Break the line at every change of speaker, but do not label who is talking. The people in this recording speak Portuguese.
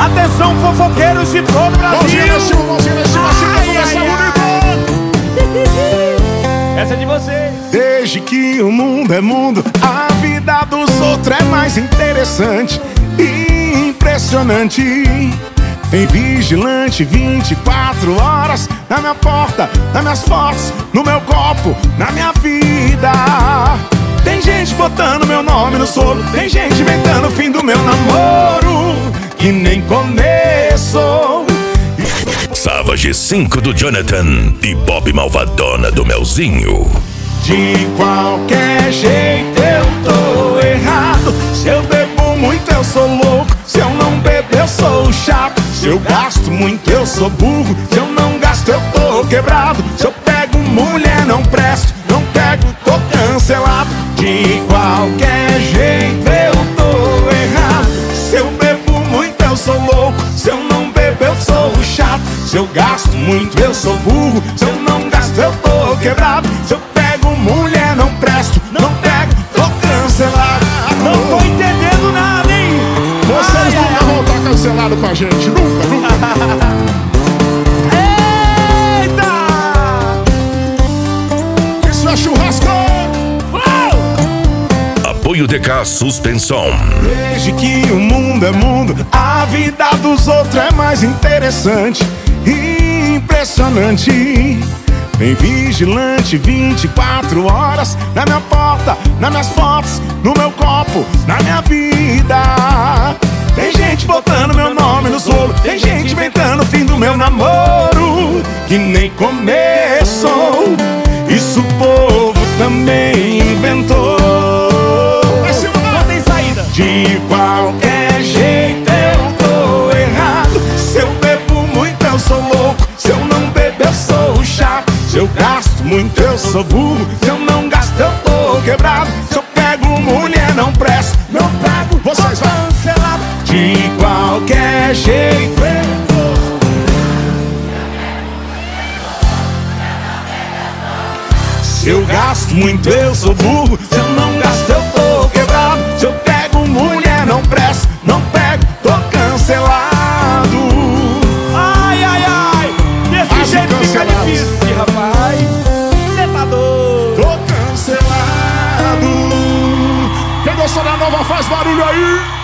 Atenção, fofoqueiros de todo o Brasil.
Mãozinha lá em cima,
Essa é de vocês.
Desde que o mundo é mundo, a vida dos outros é mais interessante e impressionante. Tem vigilante 24 horas na minha porta, nas minhas fotos, no meu copo, na minha vida. Tem gente botando meu nome no solo, tem gente inventando o fim do meu namoro, que nem começou.
Savage 5 do Jonathan e Bob Malvadona do Melzinho.
De qualquer jeito eu tô errado. Se eu bebo muito eu sou louco, se eu não bebo eu sou chato. Se eu gasto muito eu sou burro, se eu não gasto eu tô quebrado. Se eu pego mulher não presto, não pego tô cancelado. De qualquer jeito eu tô errado. Se eu bebo muito eu sou louco, se eu não bebo eu sou chato. Se eu gasto muito eu sou burro, se eu não gasto eu tô quebrado. Se eu pego mulher não presto, não pego tô cancelado.
Não tô entendendo nada, hein?
Vocês nunca vão estar cancelados com a gente, nunca.
Eita!
Isso é churrasco.
Apoio DK Suspensão.
Desde que o mundo é mundo, a vida dos outros é mais interessante e impressionante. Tem vigilante 24 horas na minha porta, nas minhas fotos, no meu copo, na minha vida. Tem gente botando meu nome no solo, tem gente inventando o fim do meu namoro, que nem começou. Isso o povo também inventou.
Não tem saída.
De qualquer jeito eu tô errado. Se eu bebo muito eu sou louco, se eu não bebo eu sou chato. Se eu gasto muito eu sou burro, se eu não gasto eu tô quebrado. Se eu pego mulher não presto, não pego, vocês vão cancelado. De qualquer jeito eu tô. Se eu gasto muito eu sou burro, se eu não gasto eu tô quebrado. Se eu pego mulher não presto, não pego, tô cancelado.
Ai, ai, ai. Desse jeito fica difícil, rapaz. Cê tá doido.
Tô cancelado. Quem gostou da nova faz barulho aí.